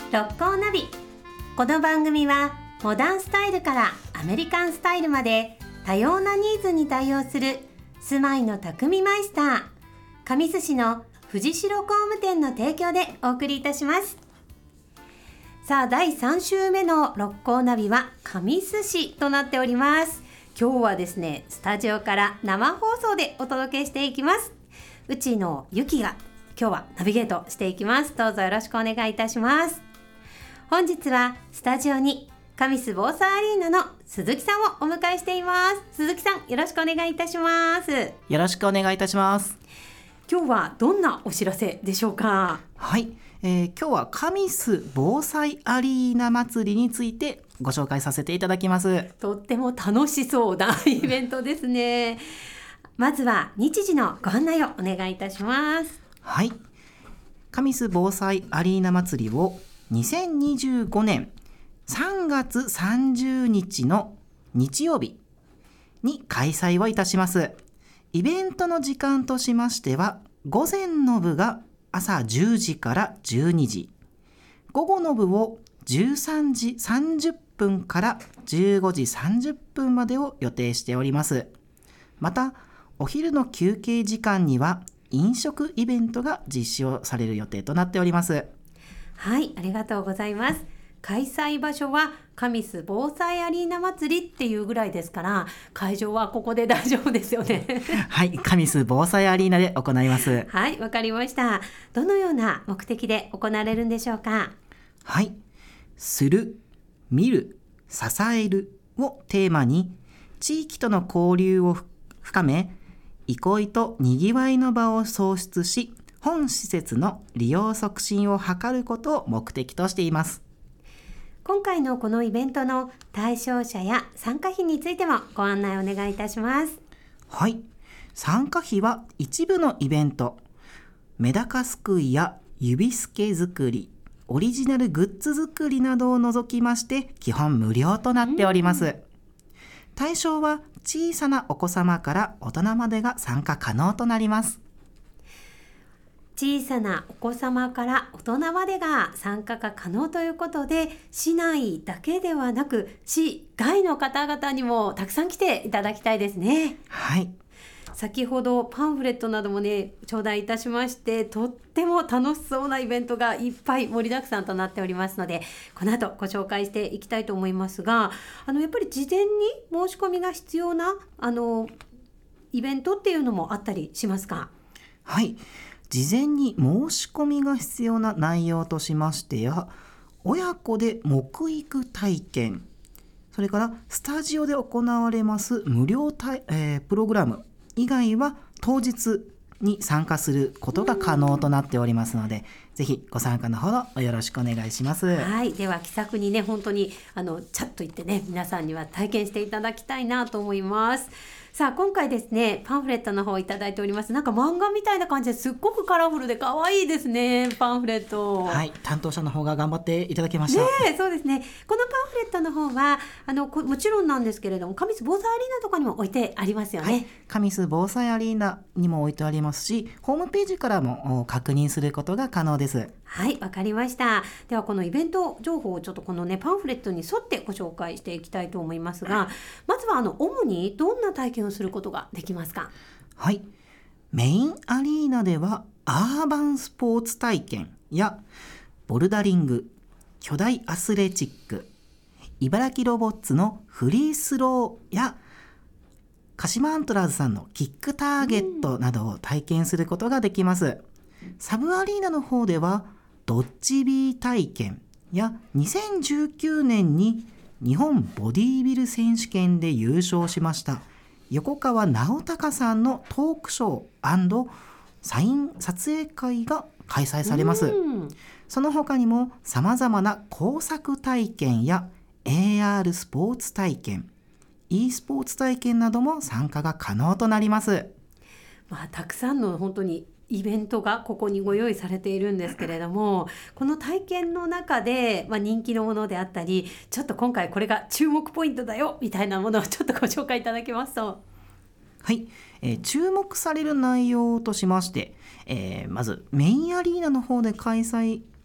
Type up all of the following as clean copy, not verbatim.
六甲ナビ。この番組はモダンスタイルからアメリカンスタイルまで多様なニーズに対応する住まいの匠マイスター神栖市の藤代工務店の提供でお送りいたします。さあ、第3週目の六甲ナビは神栖市となっております。今日はですね、スタジオから生放送でお届けしていきます。内野ゆきが今日はナビゲートしていきます。どうぞよろしくお願いいたします。本日はスタジオに神栖防災アリーナの鈴木さんをお迎えしています。鈴木さん、よろしくお願いいたします。 よろしくお願いいたします。 今日はどんなお知らせでしょうか？ はい、今日は神栖防災アリーナ祭りについてご紹介させていただきます。 とっても楽しそうなイベントですね。まずは日時のご案内をお願いいたします。 はい、神栖防災アリーナ祭りを2025年3月30日の日曜日に開催をいたします。イベントの時間としましては、午前の部が朝10時から12時、午後の部を13時30分から15時30分までを予定しております。また、お昼の休憩時間には飲食イベントが実施をされる予定となっております。 はい、ありがとうございます。開催場所は神栖防災アリーナ祭りっていうぐらいですから、会場はここで大丈夫ですよね。 はい、神栖防災アリーナで行います。 はい、わかりました。どのような目的で行われるんでしょうか？ はい、する、見る、支えるをテーマに、地域との交流を深め、憩いとにぎわいの場を創出し、本施設の利用促進を図ることを目的としています。 今回のこのイベントの対象者や参加費についてもご案内お願いいたします。 はい、参加費は一部のイベント、メダカすくいや指すけ作り、オリジナルグッズ作りなどを除きまして基本無料となっております。対象は小さなお子様から大人までが参加可能となります。 小さなお子様から大人までが参加が可能ということで、市内だけではなく市外の方々にもたくさん来ていただきたいですね。 はい、 先ほどパンフレットなどもね頂戴いたしまして、とっても楽しそうなイベントがいっぱい盛りだくさんとなっておりますので、この後ご紹介していきたいと思いますが、やっぱり事前に申し込みが必要なイベントっていうのもあったりしますか？ はい、事前に申し込みが必要な内容としましてや、親子で木育体験、それからスタジオで行われます無料プログラム以外は当日に参加することが可能となっておりますので、ぜひご参加のほどよろしくお願いします。 はい、では気さくにね、本当にチャッと言ってね、皆さんには体験していただきたいなと思います。さあ、今回ですね、パンフレットの方いただいております。なんか漫画みたいな感じですっごくカラフルで可愛いですね、パンフレット。 はい、担当者の方が頑張っていただきました。 ね、そうですね。このパンフレットの方はもちろんなんですけれども、神栖防災アリーナとかにも置いてありますよね。 はい、神栖防災アリーナにも置いてありますし、ホームページからも確認することが可能です。 はい、わかりました。ではこのイベント情報をちょっとこのねパンフレットに沿ってご紹介していきたいと思いますが、まずは主にどんな体験をすることができますか？ はい、メインアリーナではアーバンスポーツ体験やボルダリング、巨大アスレチック、茨城ロボッツのフリースローや鹿島アントラーズさんのキックターゲットなどを体験することができます。サブアリーナの方ではドッジビー体験や2019年に日本ボディービル選手権で優勝しました横川直隆さんのトークショー&サイン撮影会が開催されます。その他にもさまざまな工作体験や AR スポーツ体験、e スポーツ体験なども参加が可能となります。 たくさんの本当にイベントがここにご用意されているんですけれども、この体験の中で、人気のものであったり、ちょっと今回これが注目ポイントだよみたいなものをちょっとご紹介いただけますと。 はい、注目される内容としまして、まずメインアリーナの方で開催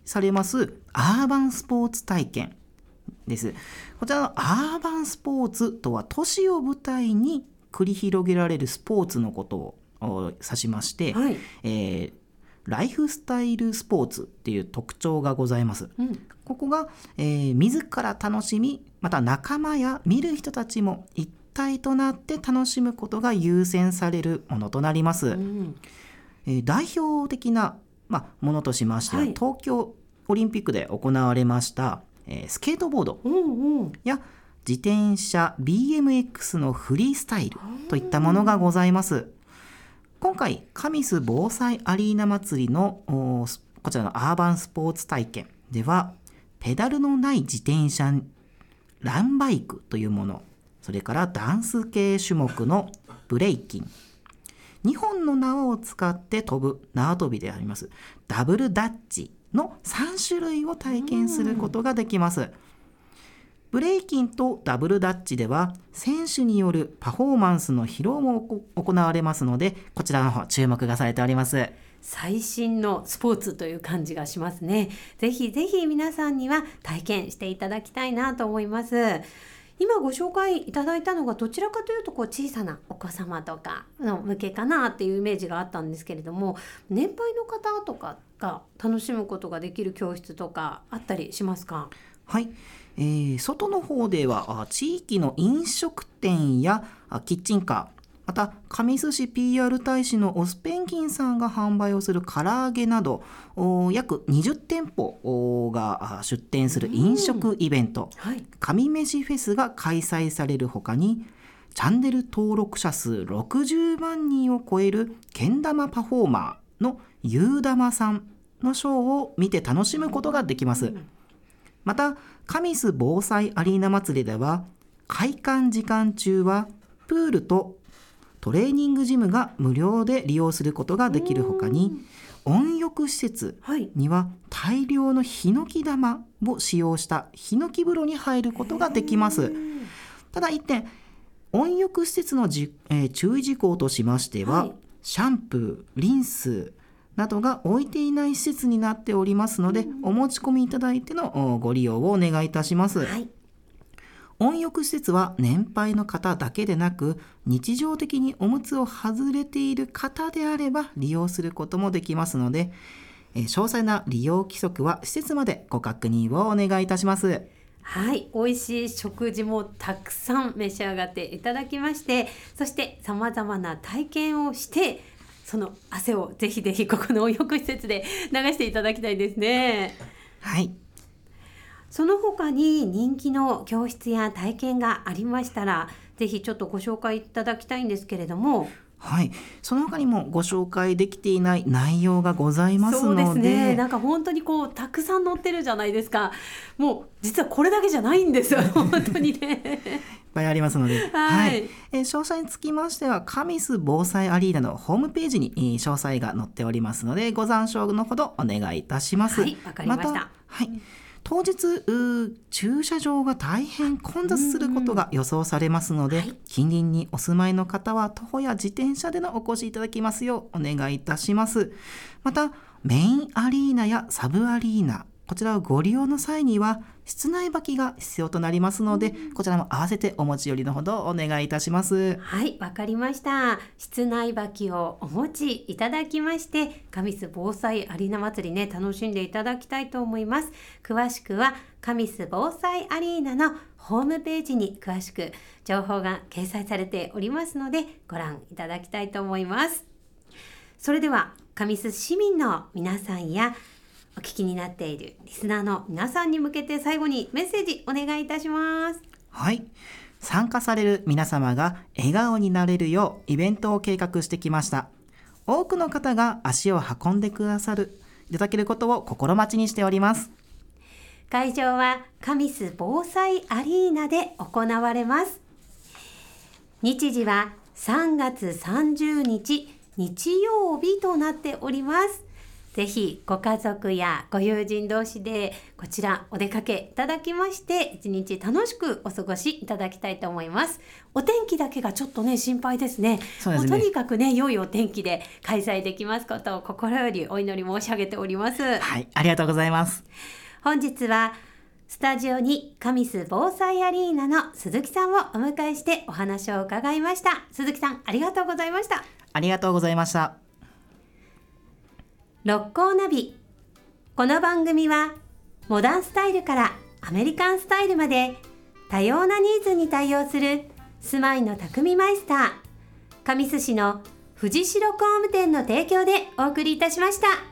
されますアーバンスポーツ体験です。こちらのアーバンスポーツとは都市を舞台に繰り広げられるスポーツのことを指しまして、 はい、 ライフスタイルスポーツっていう特徴がございます。ここが、自ら楽しみ、また仲間や見る人たちも一体となって楽しむことが優先されるものとなります。代表的な、ものとしましては、東京オリンピックで行われました、スケートボードや自転車 BMX のフリースタイルといったものがございます。今回カミス防災アリーナ祭りのこちらのアーバンスポーツ体験では、ペダルのない自転車ランバイクというもの、それからダンス系種目のブレイキン、2本の縄を使って飛ぶ縄跳びでありますダブルダッチの3種類を体験することができます。ブレイキンとダブルダッチでは選手によるパフォーマンスの披露も行われますので、こちらの方注目がされております。 最新のスポーツという感じがしますね。ぜひぜひ皆さんには体験していただきたいなと思います。今ご紹介いただいたのがどちらかというと小さなお子様とかの向けかなっていうイメージがあったんですけれども、年配の方とかが楽しむことができる教室とかあったりしますか？ はい、外の方では地域の飲食店やキッチンカー、また神栖市 PR 大使のオスペンギンさんが販売をする唐揚げなど約20店舗が出店する飲食イベント、神飯フェスが開催されるほかに、チャンネル登録者数60万人を超えるけん玉パフォーマーのゆうだまさんのショーを見て楽しむことができます。またカミス防災アリーナ祭りでは、開館時間中はプールとトレーニングジムが無料で利用することができるほかに、温浴施設には大量のヒノキ玉を使用したヒノキ風呂に入ることができます。ただ一点、温浴施設の注意事項としましては、シャンプー、リンスなどが置いていない施設になっておりますので、お持ち込みいただいてのご利用をお願いいたします。温浴施設は年配の方だけでなく、日常的におむつを外れている方であれば利用することもできますので、詳細な利用規則は施設までご確認をお願いいたします。 はい、美味しい食事もたくさん召し上がっていただきまして、そしてさまざまな体験をして、その汗をぜひぜひここの温浴施設で流していただきたいですね。 はい。 その他に人気の教室や体験がありましたら、ぜひちょっとご紹介いただきたいんですけれども。 はい、その他にもご紹介できていない内容がございますので。 そうですね、なんか本当にたくさん載ってるじゃないですか。もう実はこれだけじゃないんですよ本当にねいっぱいありますので、詳細につきましてはカミス防災アリーナのホームページに詳細が載っておりますので、ご参照のほどお願いいたします。 はい、わかりました。 当日駐車場が大変混雑することが予想されますので、近隣にお住まいの方は徒歩や自転車でのお越しいただきますようお願いいたします。またメインアリーナやサブアリーナ、こちらをご利用の際には室内履きが必要となりますので、こちらも合わせてお持ち寄りのほどお願いいたします。 はい、わかりました。室内履きをお持ちいただきまして、カミス防災アリーナ祭りね、楽しんでいただきたいと思います。詳しくはカミス防災アリーナのホームページに詳しく情報が掲載されておりますので、ご覧いただきたいと思います。それでは神栖市民の皆さんやお聞きになっているリスナーの皆さんに向けて最後にメッセージお願いいたします。 はい、参加される皆様が笑顔になれるようイベントを計画してきました。多くの方が足を運んでくださるいただけることを心待ちにしております。 会場は神栖防災アリーナで行われます。日時は3月30日日曜日となっております。 ぜひご家族やご友人同士でこちらお出かけいただきまして一日楽しくお過ごしいただきたいと思います。お天気だけがちょっとね心配ですね。 そうですね。 もうとにかくね良いお天気で開催できますことを心よりお祈り申し上げております。 はい、ありがとうございます。 本日はスタジオに神栖防災アリーナの鈴木さんをお迎えしてお話を伺いました。鈴木さんありがとうございました。 ありがとうございました。 六甲ナビ。この番組はモダンスタイルからアメリカンスタイルまで多様なニーズに対応する住まいの匠マイスター神栖市の藤代工務店の提供でお送りいたしました。